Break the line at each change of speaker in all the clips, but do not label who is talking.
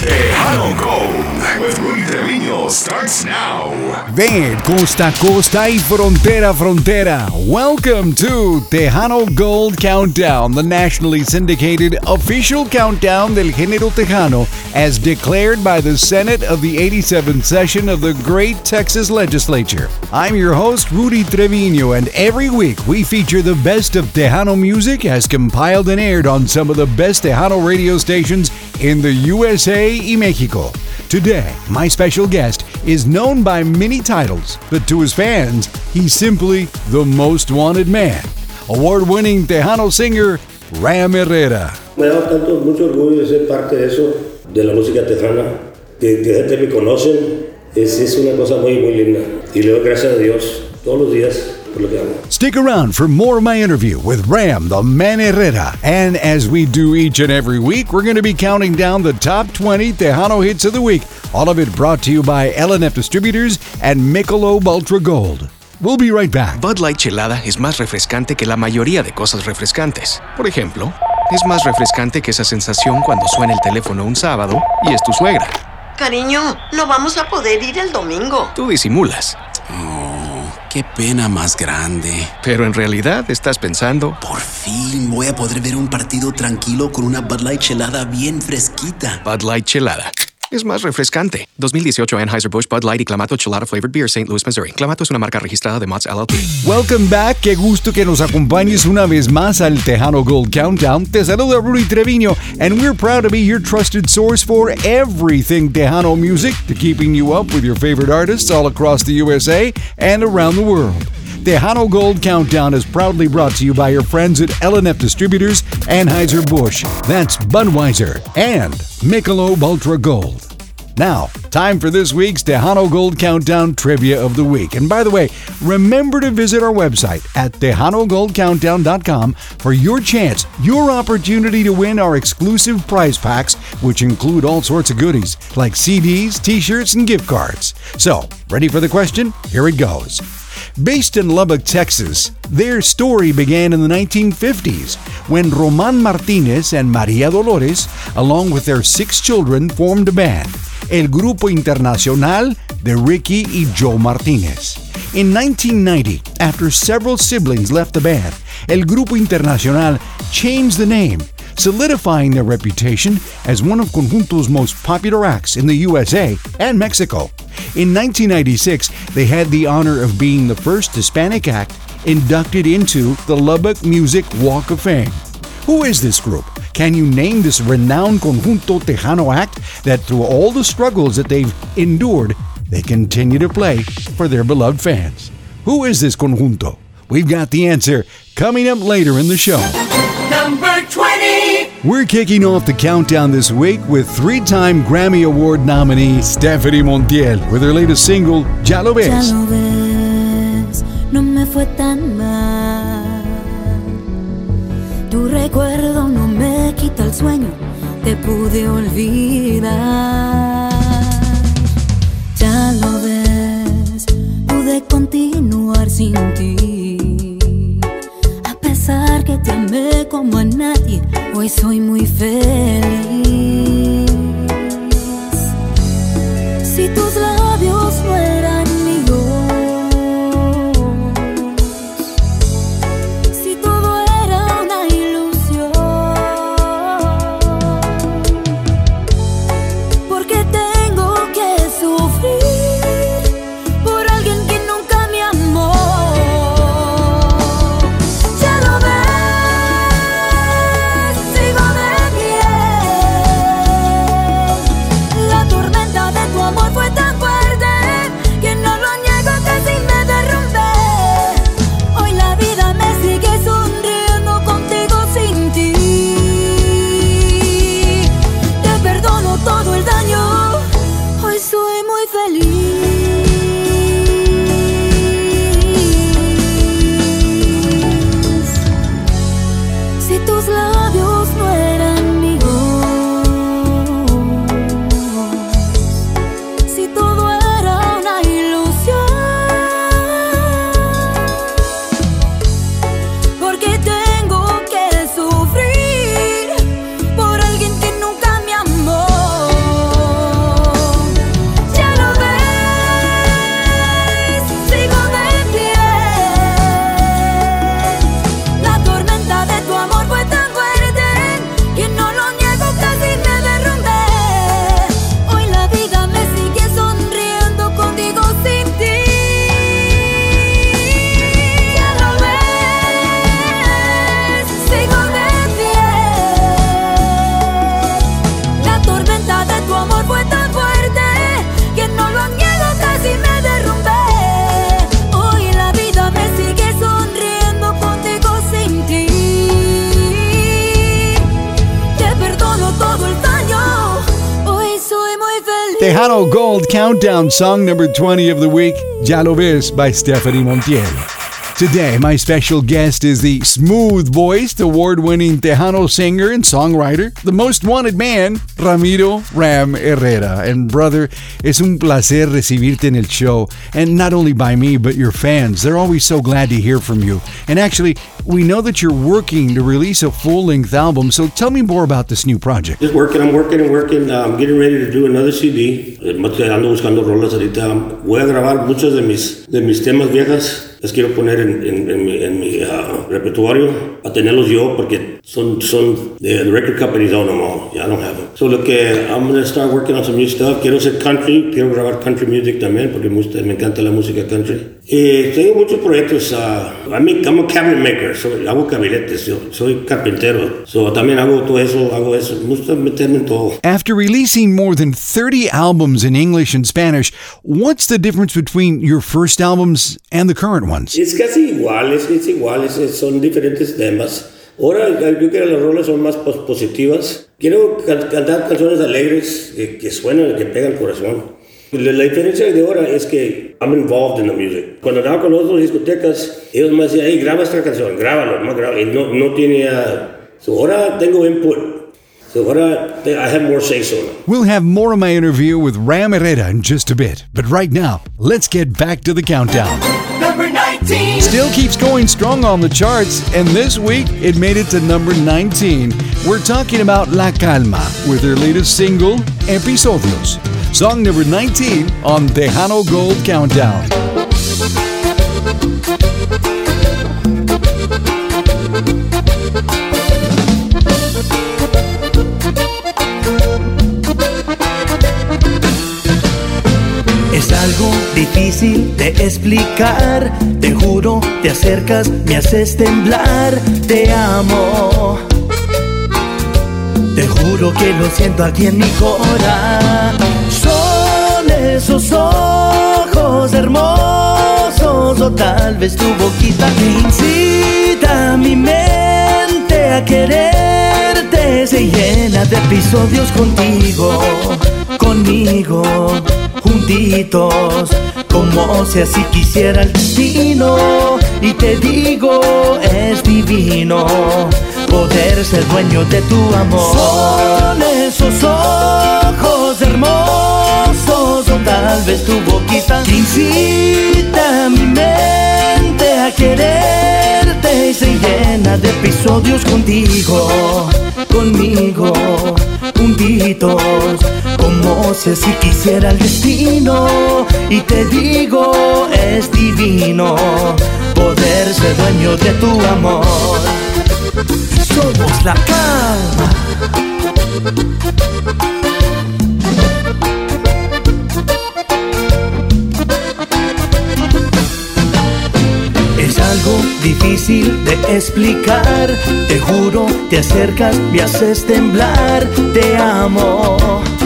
Tejano Gold with Rudy Trevino starts now.
Ven costa a costa y frontera a frontera. Welcome to Tejano Gold Countdown, the nationally syndicated official countdown del género tejano as declared by the Senate of the 87th session of the great Texas legislature. I'm your host, Rudy Trevino, and every week we feature the best of Tejano music as compiled and aired on some of the best Tejano radio stations in the USA y Mexico. Today, my special guest is known by many titles, but to his fans, he's simply the most wanted man. Award-winning Tejano singer, Ram Herrera.
Me da mucho orgullo de ser parte de eso, de la música tejana, que gente me conocen, es una cosa muy linda. Y le doy gracias a Dios todos los días.
Stick around for more of my interview with Ram the Man Herrera. And as we do each and every week, we're going to be counting down the top 20 Tejano hits of the week. All of it brought to you by LNF Distributors and Michelob Ultra Gold. We'll be right back.
Bud Light Chelada es más refrescante que la mayoría de cosas refrescantes. Por ejemplo, es más refrescante que esa sensación cuando suena el teléfono un sábado y es tu suegra.
Cariño, no vamos a poder ir el domingo.
Tú disimulas.
¡Qué pena más grande!
Pero en realidad estás pensando...
Por fin voy a poder ver un partido tranquilo con una Bud Light Chelada bien fresquita.
Bud Light Chelada es más refrescante. 2018 Anheuser-Busch Bud Light y Clamato Chelada Flavored Beer, St. Louis, Missouri. Clamato es una marca registrada de Mott's LLP.
Welcome back. Qué gusto que nos acompañes una vez más al Tejano Gold Countdown. Te saluda Rudy Trevino, and we're proud to be your trusted source for everything Tejano music, to keeping you up with your favorite artists all across the USA and around the world. Tejano Gold Countdown is proudly brought to you by your friends at LNF Distributors, Anheuser-Busch, that's Budweiser, and Michelob Ultra Gold. Now, time for this week's Tejano Gold Countdown Trivia of the Week. And by the way, remember to visit our website at TejanoGoldCountdown.com for your chance, your opportunity to win our exclusive prize packs, which include all sorts of goodies like CDs, t-shirts, and gift cards. So, ready for the question? Here it goes. Based in Lubbock, Texas, their story began in the 1950s when Roman Martinez and Maria Dolores, along with their 6 children, formed a band, El Grupo Internacional de Ricky y Joe Martinez. In 1990, after several siblings left the band, El Grupo Internacional changed the name, solidifying their reputation as one of Conjunto's most popular acts in the USA and Mexico. In 1996, they had the honor of being the first Hispanic act inducted into the Lubbock Music Walk of Fame. Who is this group? Can you name this renowned Conjunto Tejano act that through all the struggles that they've endured, they continue to play for their beloved fans? Who is this Conjunto? We've got the answer coming up later in the show.
Number 20!
We're kicking off the countdown this week with 3-time Grammy Award nominee Stephanie Montiel with her latest single, Ya Lo Ves.
Ya lo ves, no me fue tan mal. Tu recuerdo no me quita el sueño, te pude olvidar. Ya lo ves, pude continuar sin ti. A pesar que te amé como a nadie, hoy soy muy feliz. Si tus labios fueran míos, si todo era una ilusión, ¿por qué tengo que sufrir por alguien que nunca me amó? Ya lo ves, sigo de pie.
Tejano Gold Countdown, song number 20 of the week, Ya Lo Ves by Stephanie Montiel. Today, my special guest is the smooth-voiced, award-winning Tejano singer and songwriter, the most wanted man, Ramiro Ram Herrera. And brother, es un placer recibirte en el show. And not only by me, but your fans. They're always so glad to hear from you. And actually, we know that you're working to release a full-length album, so tell me more about this new project.
Just working, I'm working. I'm getting ready to do another CD. Ando buscando rolas ahorita. Voy a grabar muchos de mis temas viejas. Las quiero poner en mi repertorio, a tenerlos yo, porque son the record companies own them all. Yeah, I don't have them. So I'm going to start working on some new stuff. Quiero hacer country, quiero grabar country music también, porque me encanta la música country. Y tengo muchos proyectos. I'm a cabinet maker, hago cabinetes, soy carpintero. So también hago todo eso, me gusta meterme en todo.
After releasing more than 30 albums in English and Spanish, what's the difference between your first albums and the current ones?
Es casi igual, son diferentes temas. Ahora yo creo que las rolas son más positivas. Quiero cantar canciones alegres que suenan, que pegan el corazón. La diferencia de ahora es que I'm involved in the music. Cuando andaba con otras discotecas, ellos me decían, hey, graba esta canción, grábalo. Y no tenía... ahora tengo input. Ahora I have more say-so.
We'll have more of my interview with Ram Herrera in just a bit. But right now, let's get back to the countdown.
Number 19.
Still keeps going strong on the charts, and this week it made it to number 19. We're talking about La Calma with their latest single, Episodios. Song number 19 on Tejano Gold Countdown.
Es algo difícil de explicar, te juro, te acercas, me haces temblar, te amo. Te juro que lo siento aquí en mi corazón. Son esos ojos hermosos, o tal vez tu boquita que incita mi mente a quererte. Se llena de episodios conmigo, juntitos, como si así quisiera el destino. Y te digo, es divino poder ser dueño de tu amor. Son esos ojos hermosos, o tal vez tu boquita que incita mi mente a quererte. Y se llena de episodios conmigo, juntitos, como si así quisiera el destino. Y te digo, es divino poder ser dueño de tu amor. Somos La Calma. Es algo difícil de explicar, te juro, te acercas, me haces temblar, te amo.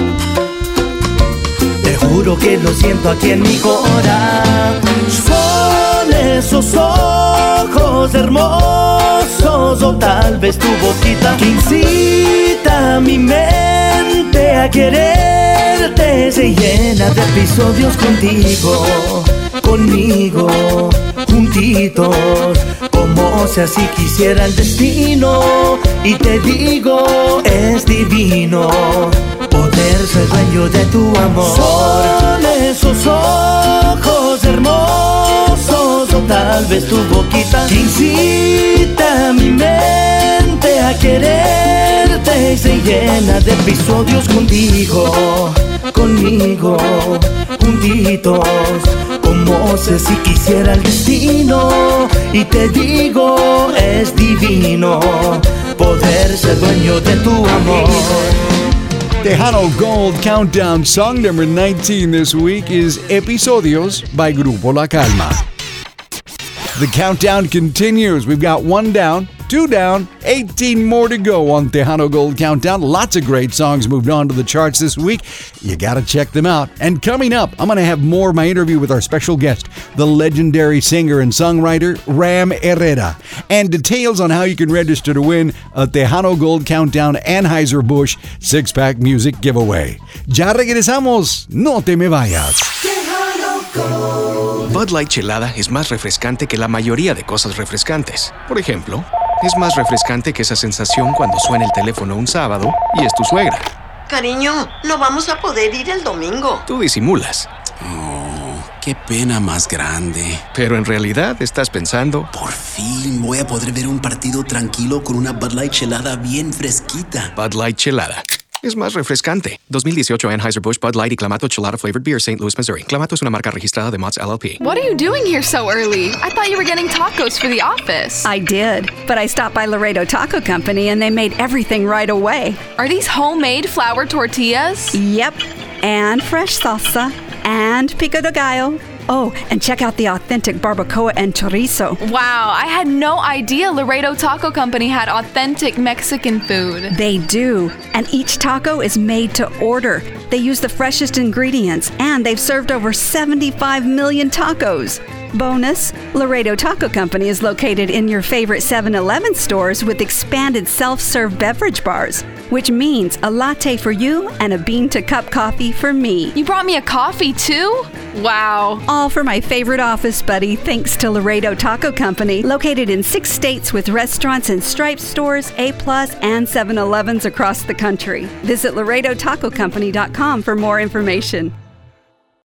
Te juro que lo siento aquí en mi corazón. Son esos ojos hermosos, o tal vez tu boquita que incita mi mente a quererte. Se llena de episodios conmigo, juntitos, como si así quisiera el destino. Y te digo, es divino poder ser dueño de tu amor. Son esos ojos hermosos, o tal vez tu boquita que incita mi mente a quererte. Y se llena de episodios conmigo, juntitos, como si así quisiera el destino. Y te digo, es divino poder ser dueño de tu amor.
Tejano Gold Countdown, song number 19 this week is Episodios by Grupo La Calma. The countdown continues. We've got one down. 2 down, 18 more to go on Tejano Gold Countdown. Lots of great songs moved on to the charts this week. You gotta check them out. And coming up, I'm gonna have more of my interview with our special guest, the legendary singer and songwriter Ram Herrera, and details on how you can register to win a Tejano Gold Countdown Anheuser-Busch 6-pack music giveaway. Ya regresamos, no te me vayas.
Bud Light Chelada es más refrescante que la mayoría de cosas refrescantes. Por ejemplo, es más refrescante que esa sensación cuando suena el teléfono un sábado y es tu suegra.
Cariño, no vamos a poder ir el domingo.
Tú disimulas.
Oh, qué pena más grande.
Pero en realidad estás pensando...
Por fin voy a poder ver un partido tranquilo con una Bud Light Chelada bien fresquita.
Bud Light Chelada es más refrescante. 2018 Anheuser-Busch Bud Light y Clamato Chelada Flavored Beer, St. Louis, Missouri. Clamato es una marca registrada de Mott's LLP.
What are you doing here so early? I thought you were getting tacos for the office.
I did, but I stopped by Laredo Taco Company and they made everything right away.
Are these homemade flour tortillas?
Yep, and fresh salsa, and pico de gallo. Oh, and check out the authentic barbacoa and chorizo.
Wow, I had no idea Laredo Taco Company had authentic Mexican food.
They do, and each taco is made to order. They use the freshest ingredients, and they've served over 75 million tacos. Bonus, Laredo Taco Company is located in your favorite 7-Eleven stores with expanded self-serve beverage bars, which means a latte for you and a bean-to-cup coffee for me.
You brought me a coffee too? Wow.
All for my favorite office buddy, thanks to Laredo Taco Company, located in 6 states with restaurants and Stripes stores, A+, and 7-Elevens across the country. Visit LaredoTacoCompany.com for more information.